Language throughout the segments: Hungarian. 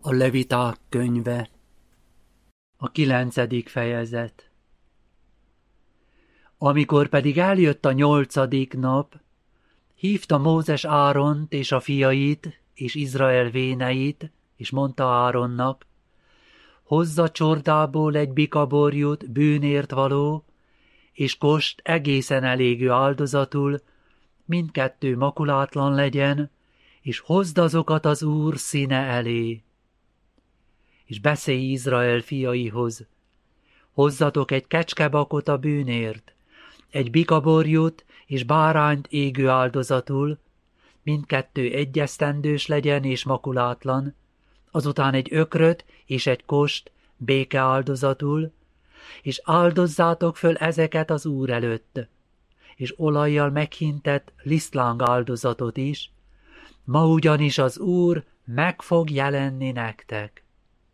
A Leviták könyve, a 9. fejezet. Amikor pedig eljött a 8. nap, hívta Mózes Áront és a fiait és Izrael véneit, és mondta Áronnak: hozza csordából egy bikaborjút bűnért való, és kost egészen elégő áldozatul, mindkettő makulátlan legyen, és hozd azokat az Úr színe elé. És beszélj Izrael fiaihoz: hozzatok egy kecskebakot a bűnért, egy bikaborjút és bárányt égő áldozatul, mindkettő egy esztendős legyen és makulátlan, azután egy ökröt és egy kost béke áldozatul, és áldozzátok föl ezeket az Úr előtt, és olajjal meghintett lisztláng áldozatot is, ma ugyanis az Úr meg fog jelenni nektek.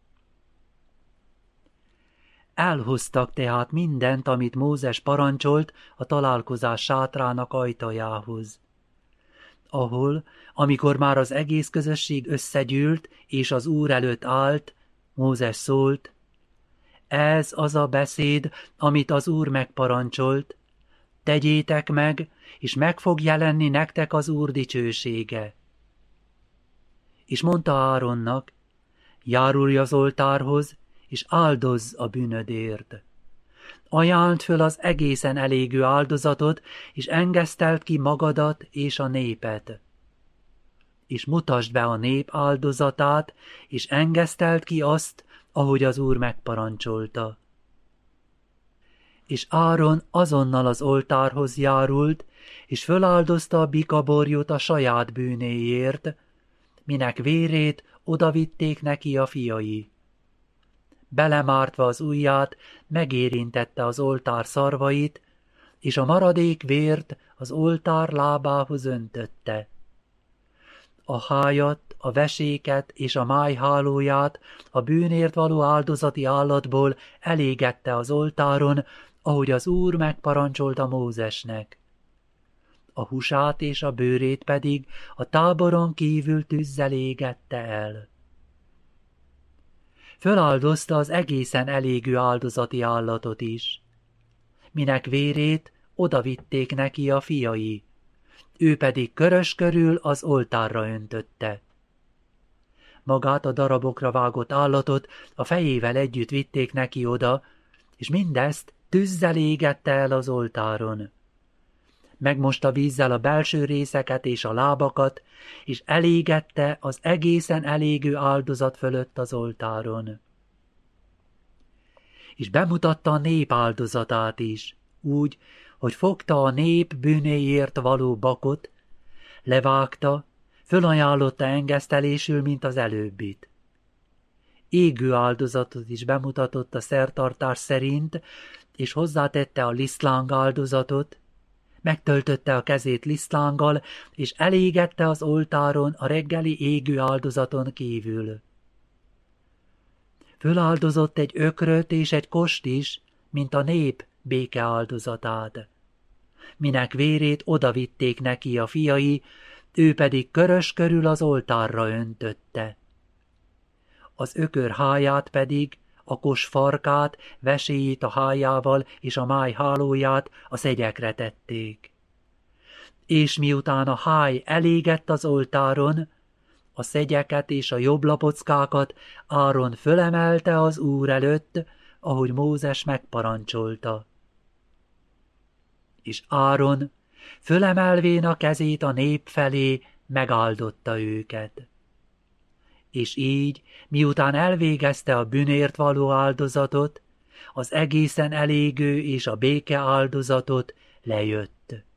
Elhoztak tehát mindent, amit Mózes parancsolt a találkozás sátrának ajtajához. Ahol, amikor már az egész közösség összegyűlt és az Úr előtt állt, Mózes szólt: ez az a beszéd, amit az Úr megparancsolt, tegyétek meg, és meg fog jelenni nektek az Úr dicsősége. És mondta Áronnak: járulj az oltárhoz, és áldozz a bűnödért. Ajánld föl az egészen elégő áldozatot, és engeszteld ki magadat és a népet. És mutasd be a nép áldozatát, és engeszteld ki azt, ahogy az Úr megparancsolta. És Áron azonnal az oltárhoz járult, és föláldozta a bikaborjút a saját bűnéért, minek vérét odavitték neki a fiai. Belemártva az ujját, megérintette az oltár szarvait, és a maradék vért az oltár lábához öntötte. A hájat, a veséket és a májhálóját a bűnért való áldozati állatból elégette az oltáron, ahogy az Úr megparancsolta Mózesnek. A húsát és a bőrét pedig a táboron kívül tűzzel égette el. Föláldozta az egészen elégő áldozati állatot is, minek vérét odavitték neki a fiai, ő pedig körös körül az oltárra öntötte. Magát a darabokra vágott állatot a fejével együtt vitték neki oda, és mindezt tűzzel égette el az oltáron. Megmosta vízzel a belső részeket és a lábakat, és elégette az egészen elégő áldozat fölött az oltáron. És bemutatta a nép áldozatát is, úgy, hogy fogta a nép bűnéért való bakot, levágta, fölajánlotta engesztelésül, mint az előbbit. Égő áldozatot is bemutatott a szertartás szerint, és hozzátette a lisztláng áldozatot, megtöltötte a kezét lisztlánggal, és elégette az oltáron a reggeli égő áldozaton kívül. Föláldozott egy ökröt és egy kost is, mint a nép béke áldozatát. Minek vérét odavitték neki a fiai, ő pedig körös körül az oltárra öntötte. Az ökör háját pedig, a kos farkát, veséjét a hájával és a máj hálóját a szegyekre tették. És miután a háj elégett az oltáron, a szegyeket és a jobblapockákat Áron fölemelte az Úr előtt, ahogy Mózes megparancsolta. És Áron, fölemelvén a kezét a nép felé, megáldotta őket. És így, miután elvégezte a bűnért való áldozatot, az egészen elégő és a béke áldozatot, lejött.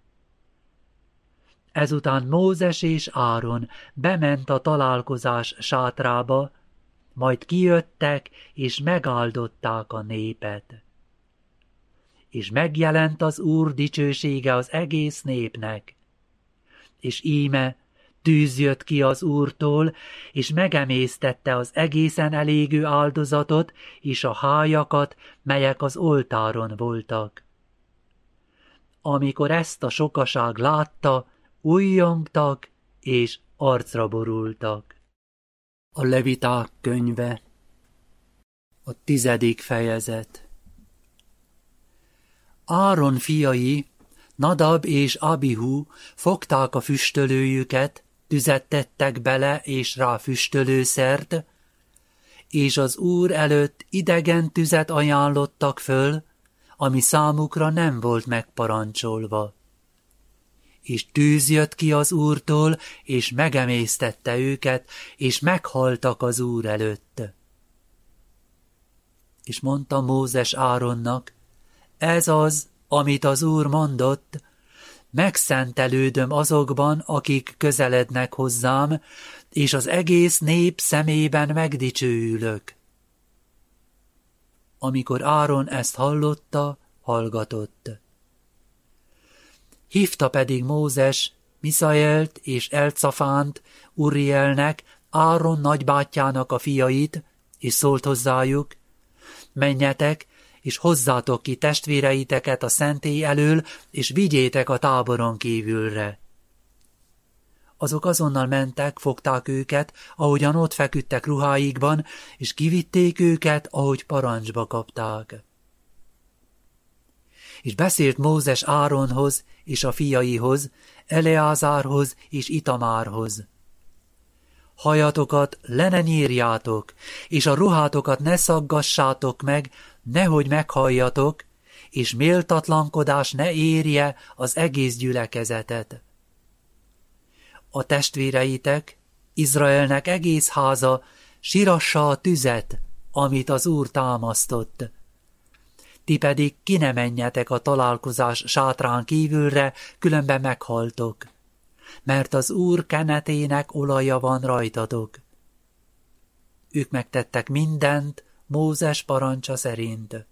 Ezután Mózes és Áron bement a találkozás sátrába, majd kijöttek és megáldották a népet. És megjelent az Úr dicsősége az egész népnek. És íme tűz jött ki az Úrtól, és megemésztette az egészen elégő áldozatot és a hájakat, melyek az oltáron voltak. Amikor ezt a sokaság látta, ujjongtak és arcra borultak. A Leviták könyve, a 10. fejezet. Áron fiai, Nadab és Abihu fogták a füstölőjüket, tüzet tettek bele és rá füstölőszert, és az Úr előtt idegen tüzet ajánlottak föl, ami számukra nem volt megparancsolva. És tűz jött ki az Úrtól, és megemésztette őket, és meghaltak az Úr előtt. És mondta Mózes Áronnak, ez az, amit az Úr mondott, megszentelődöm azokban, akik közelednek hozzám, és az egész nép szemében megdicsőülök. Amikor Áron ezt hallotta, hallgatott. Hívta pedig Mózes Miszaelt és Elcafánt, Urielnek, Áron nagybátyjának a fiait, és szólt hozzájuk, menjetek, és hozzátok ki testvéreiteket a szentély elől, és vigyétek a táboron kívülre. Azok azonnal mentek, fogták őket, ahogyan ott feküdtek ruháikban, és kivitték őket, ahogy parancsba kapták. És beszélt Mózes Áronhoz és a fiaihoz, Eleázárhoz és Itamárhoz. Hajatokat le ne nyírjátok, és a ruhátokat ne szaggassátok meg, nehogy meghalljatok, és méltatlankodás ne érje az egész gyülekezetet. A testvéreitek, Izraelnek egész háza sirassa a tüzet, amit az Úr támasztott. Ti pedig ki ne menjetek a találkozás sátrán kívülre, különben meghaltok, mert az Úr kenetének olaja van rajtatok. Ők megtettek mindent Mózes parancsa szerint.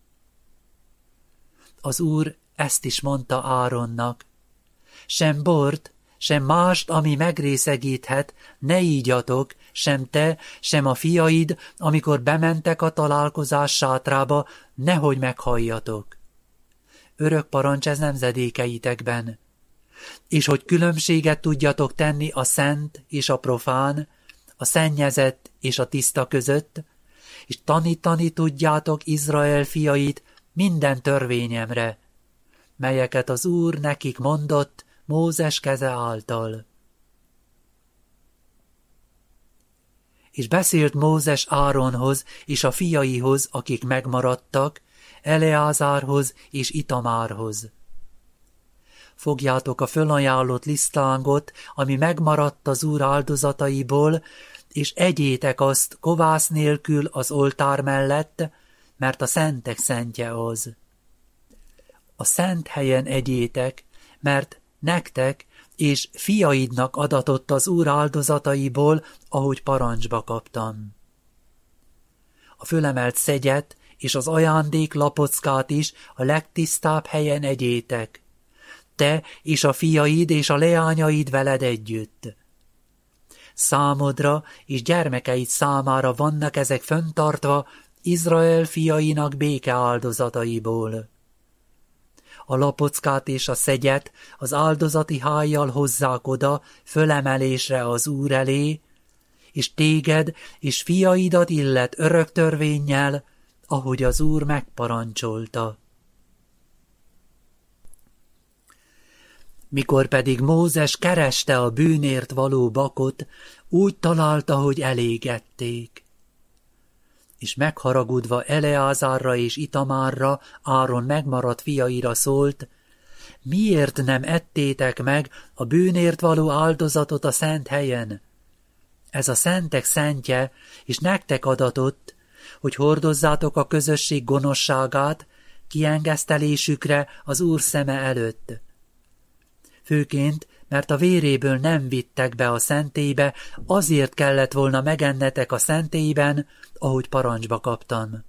Az Úr ezt is mondta Áronnak, sem bort, sem mást, ami megrészegíthet, ne ígyatok, sem te, sem a fiaid, amikor bementek a találkozás sátrába, nehogy meghalljatok. Örök parancs ez nemzedékeitekben. És hogy különbséget tudjatok tenni a szent és a profán, a szennyezett és a tiszta között, és tanítani tudjátok Izrael fiait minden törvényemre, melyeket az Úr nekik mondott Mózes keze által. És beszélt Mózes Áronhoz és a fiaihoz, akik megmaradtak, Eleázárhoz és Itamárhoz. Fogjátok a fölajánlott lisztángot, ami megmaradt az Úr áldozataiból, és egyétek azt kovász nélkül az oltár mellett, mert a szentek szentje az. A szent helyen egyétek, mert nektek és fiaidnak adatott az Úr áldozataiból, ahogy parancsba kaptam. A fölemelt szegyet és az ajándék lapockát is a legtisztább helyen egyétek, te és a fiaid és a leányaid veled együtt. Számodra és gyermekeid számára vannak ezek fenntartva Izrael fiainak béke áldozataiból. A lapockát és a szegyet az áldozati hájjal hozzák oda fölemelésre az Úr elé, és téged és fiaidat illet örök törvénnyel, ahogy az Úr megparancsolta. Mikor pedig Mózes kereste a bűnért való bakot, úgy találta, hogy elégették. És megharagudva Eleázárra és Itamárra, Áron megmaradt fiaira szólt, miért nem ettétek meg a bűnért való áldozatot a szent helyen? Ez a szentek szentje, és nektek adatott, hogy hordozzátok a közösség gonoszságát kiengesztelésükre az Úr szeme előtt. Főként, mert a véréből nem vittek be a szentélybe, azért kellett volna megennetek a szentélyben, ahogy parancsba kaptam.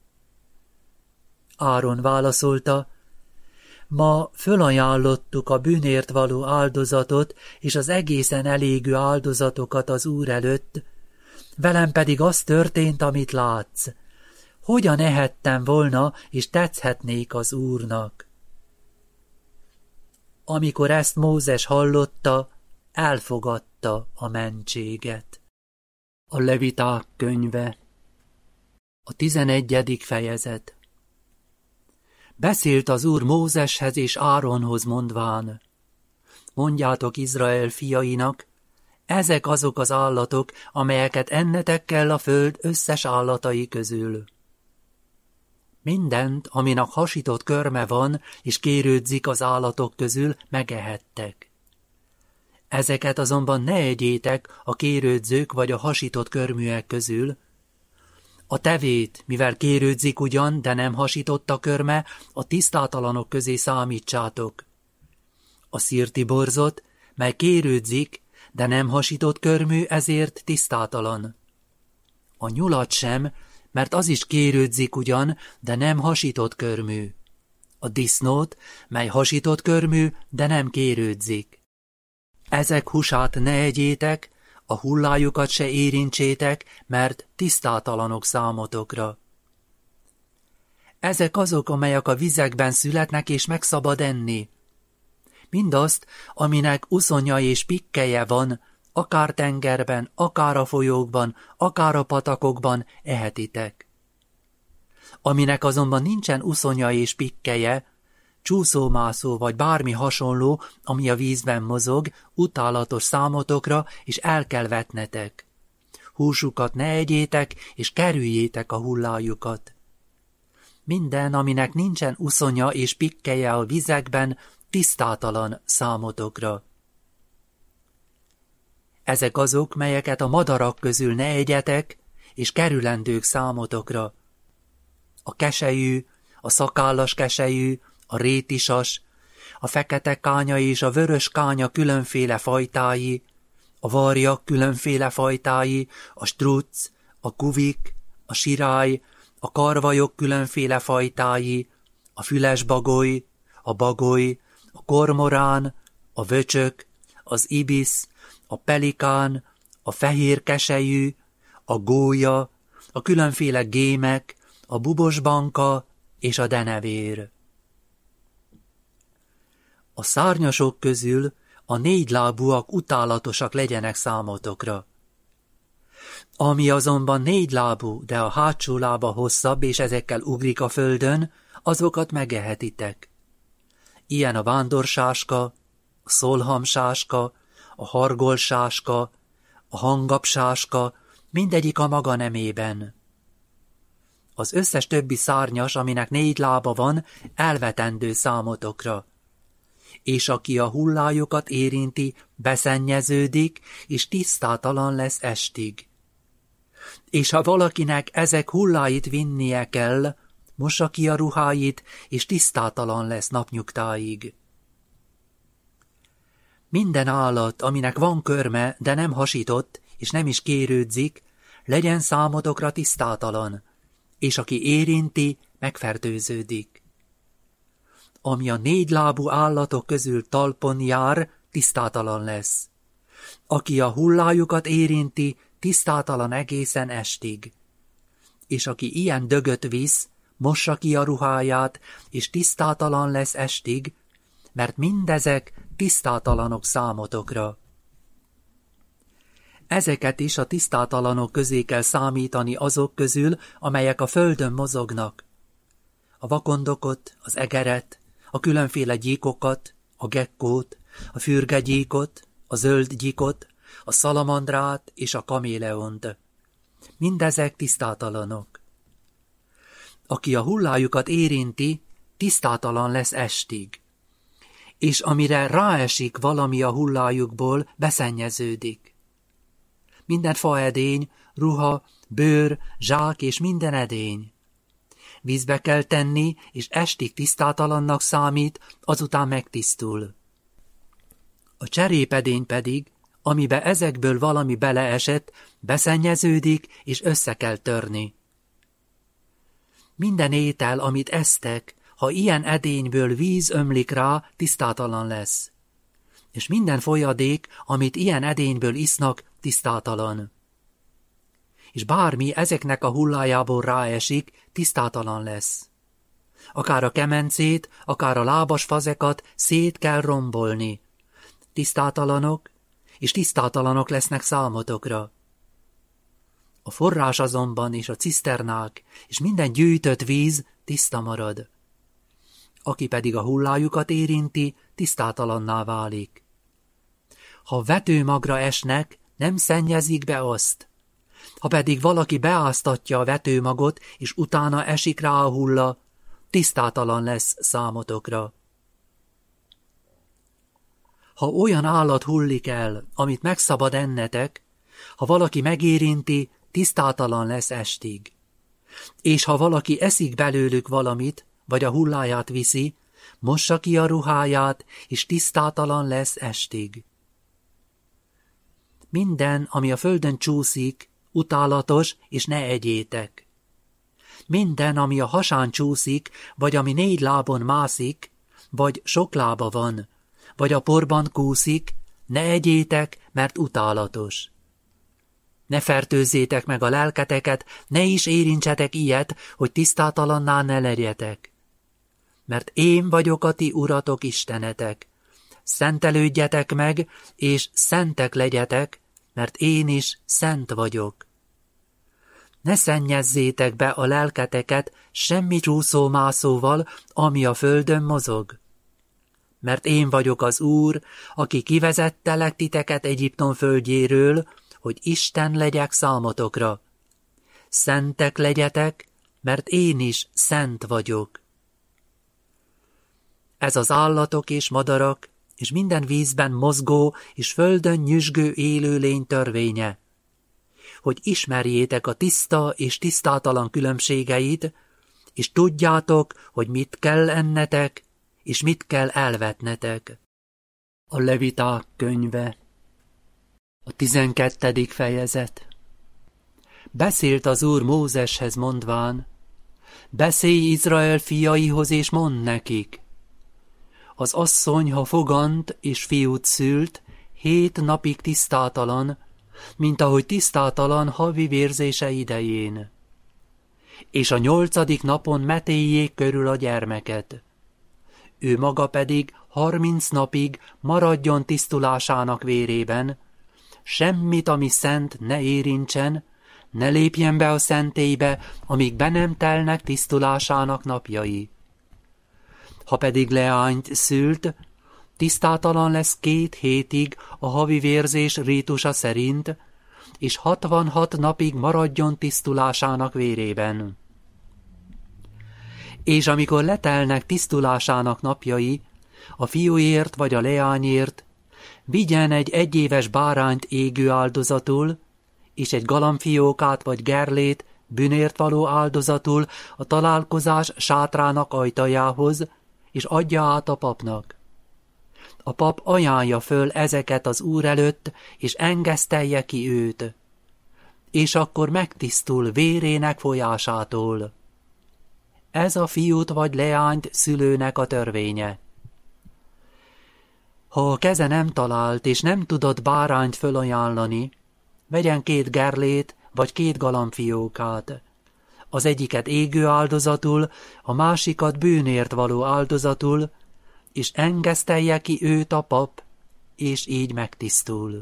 Áron válaszolta, ma fölajánlottuk a bűnért való áldozatot és az egészen elégő áldozatokat az Úr előtt, velem pedig az történt, amit látsz. Hogyan ehettem volna és tetszhetnék az Úrnak? Amikor ezt Mózes hallotta, elfogadta a mentséget. A Leviták könyve, a 11. fejezet. Beszélt az Úr Mózeshez és Áronhoz mondván: mondjátok Izrael fiainak, ezek azok az állatok, amelyeket ennetek kell a föld összes állatai közül. Mindent, aminek hasított körme van, és kérődzik az állatok közül, megehettek. Ezeket azonban ne egyétek a kérődzők vagy a hasított körműek közül. A tevét, mivel kérődzik ugyan, de nem hasított a körme, a tisztátalanok közé számítsátok. A szirtiborzot, mely kérődzik, de nem hasított körmű, ezért tisztátalan. A nyulat sem, mert az is kérődzik ugyan, de nem hasított körmű. A disznót, mely hasított körmű, de nem kérődzik. Ezek húsát ne egyétek, a hullájukat se érintsétek, mert tisztátalanok számotokra. Ezek azok, amelyek a vizekben születnek és megszabad enni. Mindazt, aminek uszonya és pikkelye van, akár tengerben, akár a folyókban, akár a patakokban ehetitek. Aminek azonban nincsen uszonya és pikkelye, csúszómászó vagy bármi hasonló, ami a vízben mozog, utálatos számotokra, és el kell vetnetek. Húsukat ne egyétek, és kerüljétek a hullájukat. Minden, aminek nincsen uszonya és pikkelye a vizekben, tisztátalan számotokra. Ezek azok, melyeket a madarak közül ne egyetek, és kerülendők számotokra. A keselyű, a szakállas keselyű, a rétisas, a fekete kánya és a vörös kánya különféle fajtái, a varjak különféle fajtái, a struc, a kuvik, a sirály, a karvajok különféle fajtái, a fülesbagoly, a bagoly, a kormorán, a vöcsök, az ibisz, a pelikán, a fehér keselyű, a gólya, a különféle gémek, a bubosbanka és a denevér. A szárnyasok közül a négylábúak utálatosak legyenek számotokra. Ami azonban négylábú, de a hátsó lába hosszabb, és ezekkel ugrik a földön, azokat megehetitek. Ilyen a vándorsáska, a szolhamsáska, a hargolsáska, a hangapsáska, mindegyik a maga nemében. Az összes többi szárnyas, aminek négy lába van, elvetendő számotokra. És aki a hullájukat érinti, beszennyeződik, és tisztátalan lesz estig. És ha valakinek ezek hulláit vinnie kell, mossa ki a ruháit, és tisztátalan lesz napnyugtáig. Minden állat, aminek van körme, de nem hasított, és nem is kérődzik, legyen számotokra tisztátalan, és aki érinti, megfertőződik. Ami a négylábú állatok közül talpon jár, tisztátalan lesz. Aki a hullájukat érinti, tisztátalan egészen estig. És aki ilyen dögöt visz, mossa ki a ruháját, és tisztátalan lesz estig, mert mindezek tisztátalanok számotokra. Ezeket is a tisztátalanok közé kell számítani azok közül, amelyek a földön mozognak. A vakondokot, az egeret, a különféle gyíkokat, a gekkót, a fürgegyíkot, a zöld gyíkot, a szalamandrát és a kaméleont. Mindezek tisztátalanok. Aki a hullájukat érinti, tisztátalan lesz estig, és amire ráesik valami a hullájukból, beszennyeződik. Minden faedény, ruha, bőr, zsák és minden edény. Vízbe kell tenni, és estig tisztátalannak számít, azután megtisztul. A cserépedény pedig, amibe ezekből valami beleesett, beszennyeződik, és össze kell törni. Minden étel, amit esztek, ha ilyen edényből víz ömlik rá, tisztátalan lesz. És minden folyadék, amit ilyen edényből isznak, tisztátalan. És bármi ezeknek a hullájából ráesik, tisztátalan lesz. Akár a kemencét, akár a lábas fazekat szét kell rombolni. Tisztátalanok, és tisztátalanok lesznek számotokra. A forrás azonban és a ciszternák és minden gyűjtött víz tiszta marad. Aki pedig a hullájukat érinti, tisztátalanná válik. Ha vetőmagra esnek, nem szennyezik be azt. Ha pedig valaki beáztatja a vetőmagot, és utána esik rá a hulla, tisztátalan lesz számotokra. Ha olyan állat hullik el, amit megszabad ennetek, ha valaki megérinti, tisztátalan lesz estig. És ha valaki eszik belőlük valamit, vagy a hulláját viszi, mossa ki a ruháját, és tisztátalan lesz estig. Minden, ami a földön csúszik, utálatos, és ne egyétek. Minden, ami a hasán csúszik, vagy ami 4 lábon mászik, vagy sok lába van, vagy a porban kúszik, ne egyétek, mert utálatos. Ne fertőzzétek meg a lelketeket, ne is érintsetek ilyet, hogy tisztátalanná ne legyetek. Mert én vagyok a ti uratok istenetek. Szentelődjetek meg, és szentek legyetek, mert én is szent vagyok. Ne szennyezzétek be a lelketeket semmi csúszómászóval, ami a földön mozog. Mert én vagyok az Úr, aki kivezettelek titeket Egyiptom földjéről, hogy Isten legyek számotokra. Szentek legyetek, mert én is szent vagyok. Ez az állatok és madarak, és minden vízben mozgó és földön nyüzsgő élőlény törvénye, hogy ismerjétek a tiszta és tisztátalan különbségeit, és tudjátok, hogy mit kell ennetek, és mit kell elvetnetek. A Leviták könyve, a 12. fejezet. Beszélt az Úr Mózeshez mondván, beszélj Izrael fiaihoz, és mondd nekik, az asszony, ha fogant és fiút szült, 7 napig tisztátalan, mint ahogy tisztátalan havi vérzése idején. És a 8. napon metéljék körül a gyermeket. Ő maga pedig 30 napig maradjon tisztulásának vérében, semmit, ami szent, ne érintsen, ne lépjen be a szentélybe, amíg be nem telnek tisztulásának napjai. Ha pedig leányt szült, tisztátalan lesz 2 hétig a havi vérzés rítusa szerint, és 66 napig maradjon tisztulásának vérében. És amikor letelnek tisztulásának napjai, a fiúért vagy a leányért, vigyen egy 1 éves bárányt égő áldozatul, és egy galambfiókát vagy gerlét bűnért való áldozatul a találkozás sátrának ajtajához, és adja át a papnak. A pap ajánlja föl ezeket az Úr előtt, és engesztelje ki őt, és akkor megtisztul vérének folyásától. Ez a fiút vagy leányt szülőnek a törvénye. Ha a keze nem talált, és nem tudott bárányt fölajánlani, vegyen 2 gerlét, vagy 2 galambfiókát. Az egyiket égő áldozatul, a másikat bűnért való áldozatul, és engesztelje ki őt a pap, és így megtisztul.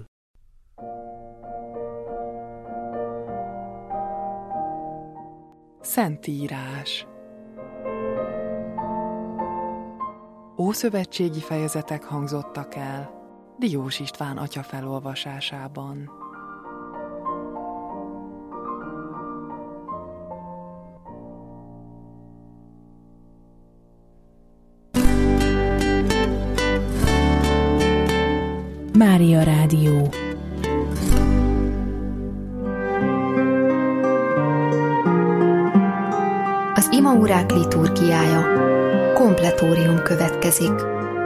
Szentírás. Ószövetségi fejezetek hangzottak el Diós István atya felolvasásában. Mária Rádió. Az imaórák liturgiája. Kompletórium következik.